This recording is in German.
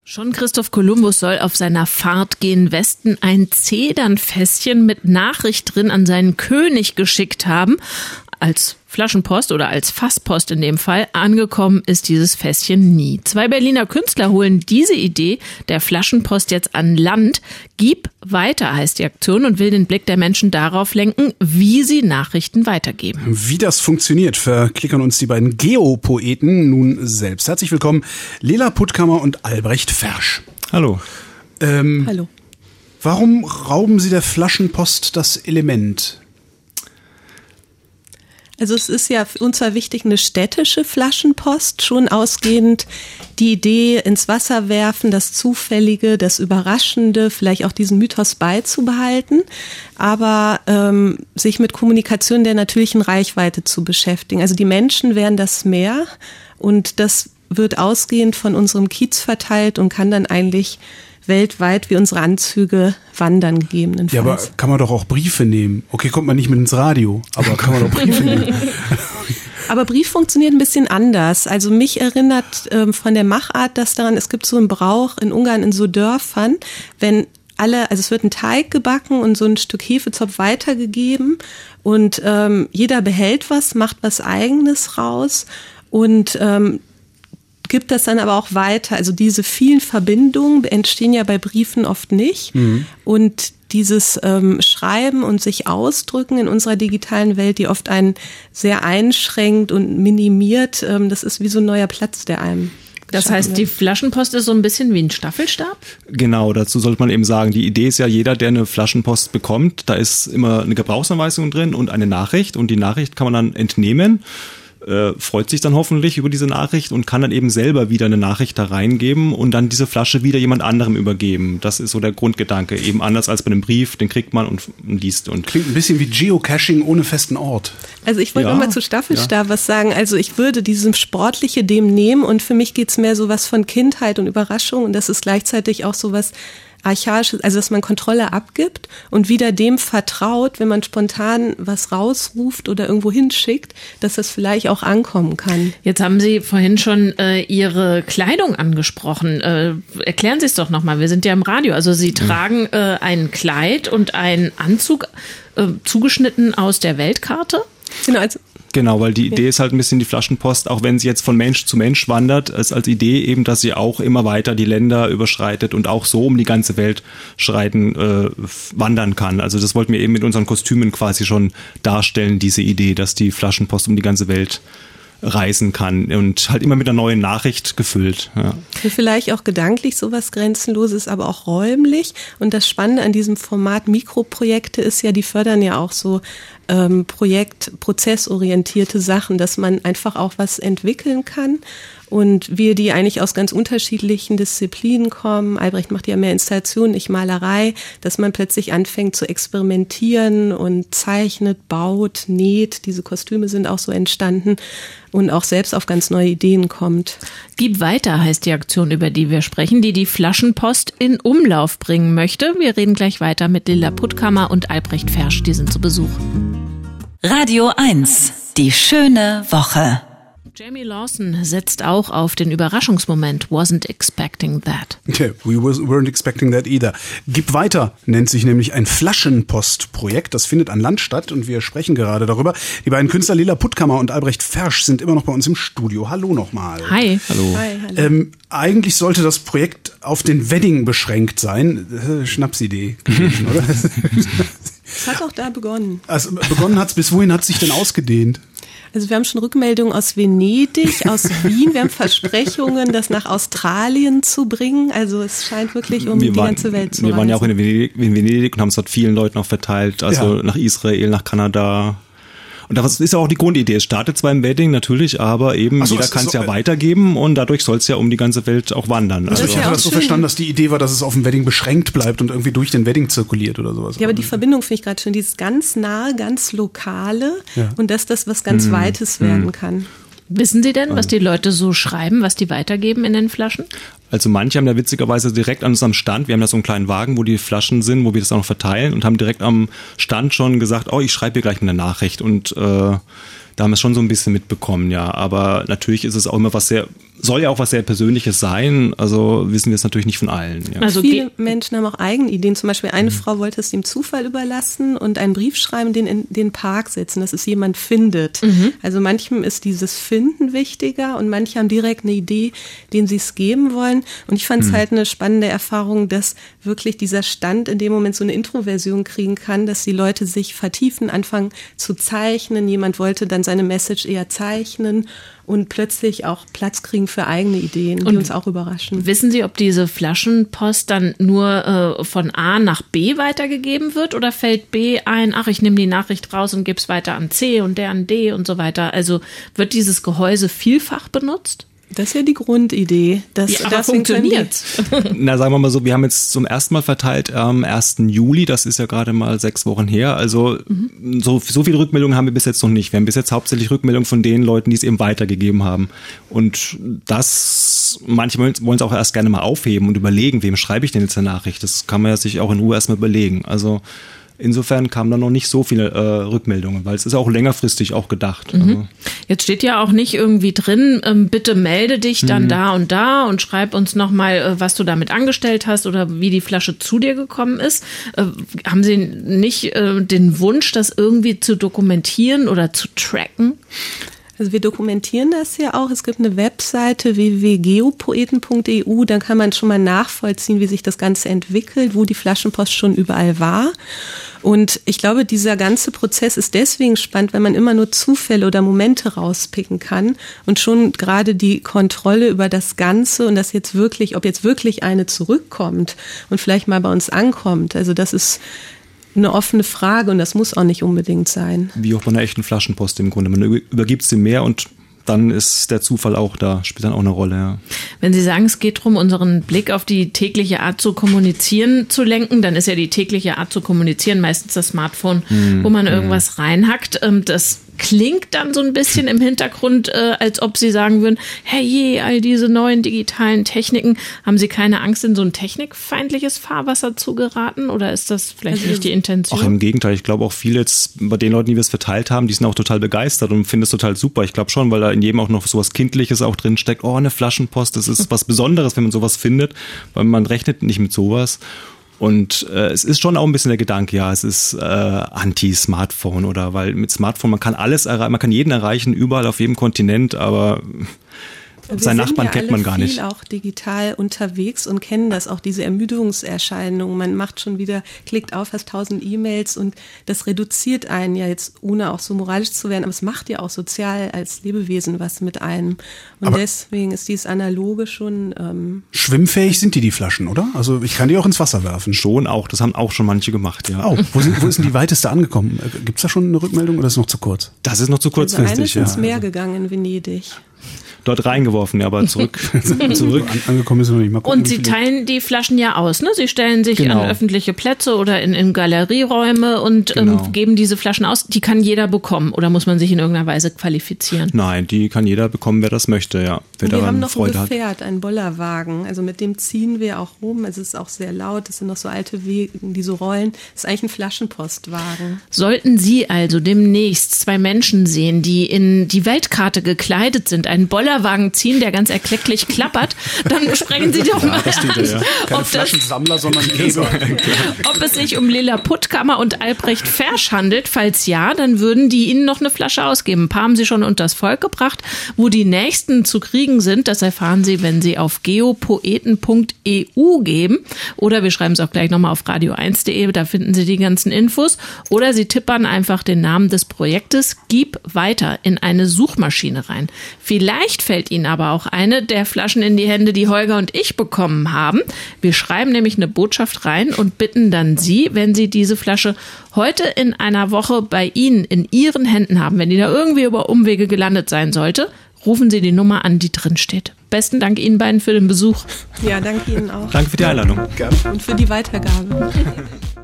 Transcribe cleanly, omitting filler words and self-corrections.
Schon Christoph Kolumbus soll auf seiner Fahrt gen Westen ein Zedernfässchen mit Nachricht drin an seinen König geschickt haben. Als Flaschenpost oder als Fasspost in dem Fall. Angekommen ist dieses Fässchen nie. 2 Berliner Künstler holen diese Idee der Flaschenpost jetzt an Land. Gib weiter heißt die Aktion und will den Blick der Menschen darauf lenken, wie sie Nachrichten weitergeben. Wie das funktioniert, verklickern uns die beiden Geopoeten nun selbst. Herzlich willkommen, Lela Puttkammer und Albrecht Fersch. Hallo. Hallo. Warum rauben Sie der Flaschenpost das Element? Also es ist ja für uns zwar wichtig, eine städtische Flaschenpost, schon ausgehend die Idee ins Wasser werfen, das Zufällige, das Überraschende, vielleicht auch diesen Mythos beizubehalten, aber sich mit Kommunikation der natürlichen Reichweite zu beschäftigen. Also die Menschen wären das Meer und das wird ausgehend von unserem Kiez verteilt und kann dann eigentlich weltweit wie unsere Anzüge wandern gegebenenfalls. Ja, aber kann man doch auch Briefe nehmen. Okay, kommt man nicht mit ins Radio, aber kann man doch Briefe nehmen. Aber Brief funktioniert ein bisschen anders. Also mich erinnert von der Machart das daran, es gibt so einen Brauch in Ungarn in so Dörfern, wenn also es wird ein Teig gebacken und so ein Stück Hefezopf weitergegeben und jeder behält was, macht was Eigenes raus und gibt das dann aber auch weiter. Also diese vielen Verbindungen entstehen ja bei Briefen oft nicht. Mhm. Und dieses Schreiben und sich ausdrücken in unserer digitalen Welt, die oft einen sehr einschränkt und minimiert, das ist wie so ein neuer Platz, der einem Das heißt, die Flaschenpost ist so ein bisschen wie ein Staffelstab? Genau, dazu sollte man eben sagen, die Idee ist ja, jeder, der eine Flaschenpost bekommt, da ist immer eine Gebrauchsanweisung drin und eine Nachricht und die Nachricht kann man dann entnehmen. Freut sich dann hoffentlich über diese Nachricht und kann dann eben selber wieder eine Nachricht da reingeben und dann diese Flasche wieder jemand anderem übergeben. Das ist so der Grundgedanke, eben anders als bei einem Brief, den kriegt man und liest. Und klingt ein bisschen wie Geocaching ohne festen Ort. Also ich wollte nochmal zu Staffelstab was sagen. Also ich würde diesem Sportliche dem nehmen und für mich geht's mehr so was von Kindheit und Überraschung und das ist gleichzeitig auch so was Archaisches, also dass man Kontrolle abgibt und wieder dem vertraut, wenn man spontan was rausruft oder irgendwo hinschickt, dass das vielleicht auch ankommen kann. Jetzt haben Sie vorhin schon Ihre Kleidung angesprochen. Erklären Sie es doch nochmal, wir sind ja im Radio. Also Sie tragen ein Kleid und einen Anzug zugeschnitten aus der Weltkarte? Genau, weil die Idee ist halt ein bisschen die Flaschenpost, auch wenn sie jetzt von Mensch zu Mensch wandert, ist als Idee eben, dass sie auch immer weiter die Länder überschreitet und auch so um die ganze Welt wandern kann. Also das wollten wir eben mit unseren Kostümen quasi schon darstellen, diese Idee, dass die Flaschenpost um die ganze Welt reisen kann und halt immer mit einer neuen Nachricht gefüllt. Ja. Vielleicht auch gedanklich sowas Grenzenloses, aber auch räumlich. Und das Spannende an diesem Format Mikroprojekte ist ja, die fördern ja auch so prozessorientierte Sachen, dass man einfach auch was entwickeln kann. Und wir, die eigentlich aus ganz unterschiedlichen Disziplinen kommen, Albrecht macht ja mehr Installation, ich Malerei, dass man plötzlich anfängt zu experimentieren und zeichnet, baut, näht. Diese Kostüme sind auch so entstanden und auch selbst auf ganz neue Ideen kommt. Gib weiter heißt die Aktion, über die wir sprechen, die Flaschenpost in Umlauf bringen möchte. Wir reden gleich weiter mit Lela Puttkammer und Albrecht Fersch, die sind zu Besuch. Radio 1, die schöne Woche. Jamie Lawson setzt auch auf den Überraschungsmoment. Wasn't expecting that. Yeah, we weren't expecting that either. Gib weiter nennt sich nämlich ein Flaschenpostprojekt. Das findet an Land statt und wir sprechen gerade darüber. Die beiden Künstler Lela Puttkammer und Albrecht Fersch sind immer noch bei uns im Studio. Hallo nochmal. Hi. Hallo. Hi, hallo. Eigentlich sollte das Projekt auf den Wedding beschränkt sein. Schnapsidee gewesen, oder? Es hat auch da begonnen. Also begonnen hat's, bis wohin hat es sich denn ausgedehnt? Also wir haben schon Rückmeldungen aus Venedig, aus Wien. Wir haben Versprechungen, das nach Australien zu bringen. Also es scheint wirklich die ganze Welt zu reisen. Wir waren ja auch in Venedig und haben es dort vielen Leuten auch verteilt. Also nach Israel, nach Kanada. Und das ist ja auch die Grundidee. Es startet zwar im Wedding natürlich, aber eben jeder kann es ja weitergeben und dadurch soll es ja um die ganze Welt auch wandern. Also ich hatte das so verstanden, dass die Idee war, dass es auf dem Wedding beschränkt bleibt und irgendwie durch den Wedding zirkuliert oder sowas. Ja, aber die Verbindung finde ich gerade schön, dieses ganz nahe, ganz lokale und dass das was ganz Weites werden kann. Wissen Sie denn, was die Leute so schreiben, was die weitergeben in den Flaschen? Also manche haben da witzigerweise direkt an unserem Stand, wir haben da so einen kleinen Wagen, wo die Flaschen sind, wo wir das auch noch verteilen und haben direkt am Stand schon gesagt, oh, ich schreibe hier gleich eine Nachricht und da haben wir es schon so ein bisschen mitbekommen, ja. Aber natürlich ist es auch immer soll ja auch was sehr Persönliches sein, also wissen wir es natürlich nicht von allen. Ja. Also viele Menschen haben auch eigene Ideen. Zum Beispiel eine Frau wollte es dem Zufall überlassen und einen Brief schreiben, den in den Park setzen, dass es jemand findet. Also manchem ist dieses Finden wichtiger und manche haben direkt eine Idee, denen sie es geben wollen. Und ich fand es halt eine spannende Erfahrung, dass wirklich dieser Stand in dem Moment so eine Introversion kriegen kann, dass die Leute sich vertiefen, anfangen zu zeichnen. Jemand wollte dann seine Message eher zeichnen und plötzlich auch Platz kriegen für eigene Ideen, die uns auch überraschen. Wissen Sie, ob diese Flaschenpost dann nur von A nach B weitergegeben wird oder fällt B ein, ach, ich nehme die Nachricht raus und gebe es weiter an C und der an D und so weiter? Also wird dieses Gehäuse vielfach benutzt? Das ist ja die Grundidee. Aber funktioniert. Na, sagen wir mal so, wir haben jetzt zum ersten Mal verteilt am 1. Juli, das ist ja gerade mal 6 Wochen her, also so viele Rückmeldungen haben wir bis jetzt noch nicht. Wir haben bis jetzt hauptsächlich Rückmeldungen von den Leuten, die es eben weitergegeben haben. Und manche wollen es auch erst gerne mal aufheben und überlegen, wem schreibe ich denn jetzt eine Nachricht? Das kann man ja sich auch in Ruhe erstmal überlegen. Also insofern kamen da noch nicht so viele Rückmeldungen, weil es ist auch längerfristig auch gedacht. Also. Jetzt steht ja auch nicht irgendwie drin, bitte melde dich dann da und schreib uns nochmal, was du damit angestellt hast oder wie die Flasche zu dir gekommen ist. Haben Sie nicht den Wunsch, das irgendwie zu dokumentieren oder zu tracken? Also wir dokumentieren das ja auch. Es gibt eine Webseite www.geopoeten.eu, da kann man schon mal nachvollziehen, wie sich das Ganze entwickelt, wo die Flaschenpost schon überall war. Und ich glaube, dieser ganze Prozess ist deswegen spannend, weil man immer nur Zufälle oder Momente rauspicken kann und schon gerade die Kontrolle über das Ganze und das jetzt wirklich, ob jetzt wirklich eine zurückkommt und vielleicht mal bei uns ankommt. Also das ist eine offene Frage und das muss auch nicht unbedingt sein. Wie auch bei einer echten Flaschenpost im Grunde. Man übergibt sie mehr und dann ist der Zufall auch da, spielt dann auch eine Rolle. Ja. Wenn Sie sagen, es geht darum, unseren Blick auf die tägliche Art zu kommunizieren zu lenken, dann ist ja die tägliche Art zu kommunizieren meistens das Smartphone, wo man irgendwas reinhackt. Das klingt dann so ein bisschen im Hintergrund, als ob Sie sagen würden, hey, all diese neuen digitalen Techniken, haben Sie keine Angst, in so ein technikfeindliches Fahrwasser zu geraten? Oder ist das vielleicht nicht die Intention? Auch im Gegenteil. Ich glaube auch viele jetzt, bei den Leuten, die wir es verteilt haben, die sind auch total begeistert und finden es total super. Ich glaube schon, weil da in jedem auch noch sowas Kindliches auch drin steckt. Oh, eine Flaschenpost, das ist was Besonderes, wenn man sowas findet, weil man rechnet nicht mit sowas. Und es ist schon auch ein bisschen der Gedanke, ja, es ist Anti-Smartphone oder weil mit Smartphone, man kann alles erreichen, man kann jeden erreichen, überall auf jedem Kontinent, aber seinen Nachbarn kennt man gar nicht. Wir sind ja auch digital unterwegs und kennen das auch, diese Ermüdungserscheinungen. Man macht schon wieder, klickt auf, hast 1000 E-Mails und das reduziert einen ja jetzt, ohne auch so moralisch zu werden, aber es macht ja auch sozial als Lebewesen was mit einem. Und aber deswegen ist dieses Analoge schon... schwimmfähig sind die Flaschen, oder? Also ich kann die auch ins Wasser werfen. Schon auch, das haben auch schon manche gemacht, ja. Oh, wo ist denn die weiteste angekommen? Gibt's da schon eine Rückmeldung oder ist es noch zu kurz? Das ist noch zu kurzfristig, also eine ist ins Meer gegangen in Venedig. Dort reingeworfen, ja, aber zurück. Angekommen ist noch nicht. Mal gucken, und Sie teilen die Flaschen ja aus, ne? Sie stellen sich an öffentliche Plätze oder in Galerieräume und geben diese Flaschen aus. Die kann jeder bekommen oder muss man sich in irgendeiner Weise qualifizieren? Nein, die kann jeder bekommen, wer das möchte, ja. Wer wir haben noch Freude ein Gefährt, einen Bollerwagen. Also mit dem ziehen wir auch rum. Es ist auch sehr laut. Es sind noch so alte Wege, die so rollen. Das ist eigentlich ein Flaschenpostwagen. Sollten Sie also demnächst 2 Menschen sehen, die in die Weltkarte gekleidet sind, einen Bollerwagen ziehen, der ganz erklecklich klappert, dann sprechen Sie doch mal an, Keine Flaschensammler, sondern Leser. Ob es sich um Lilla Puttkammer und Albrecht Fersch handelt. Falls ja, dann würden die Ihnen noch eine Flasche ausgeben. Ein paar haben Sie schon unters Volk gebracht. Wo die nächsten zu kriegen sind, das erfahren Sie, wenn Sie auf geopoeten.eu geben. Oder wir schreiben es auch gleich nochmal auf radio1.de, da finden Sie die ganzen Infos. Oder Sie tippern einfach den Namen des Projektes Gib weiter in eine Suchmaschine rein. Vielleicht fällt Ihnen aber auch eine der Flaschen in die Hände, die Holger und ich bekommen haben. Wir schreiben nämlich eine Botschaft rein und bitten dann Sie, wenn Sie diese Flasche heute in einer Woche bei Ihnen in Ihren Händen haben, wenn die da irgendwie über Umwege gelandet sein sollte, rufen Sie die Nummer an, die drin steht. Besten Dank Ihnen beiden für den Besuch. Ja, danke Ihnen auch. Danke für die Einladung. Gerne. Und für die Weitergabe.